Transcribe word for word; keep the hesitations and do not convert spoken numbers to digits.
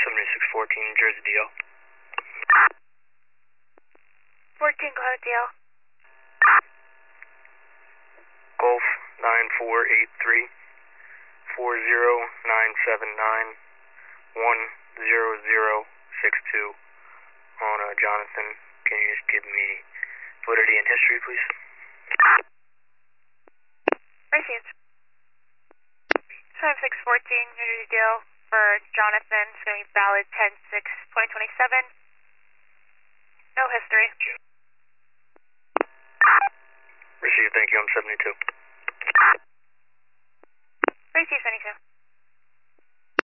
seventy-six fourteen, Jersey D L. fourteen, go ahead, D L. Golf nine four eight three, four zero nine seven nine, one zero zero six two on uh, Jonathan. Can you just give me validity and history, please? Received. seventy-six fourteen, New Jersey D L for Jonathan. It's going to be valid ten six twenty twenty-seven. No history. Received, thank you. I'm seventy-two. Received, seventy-two.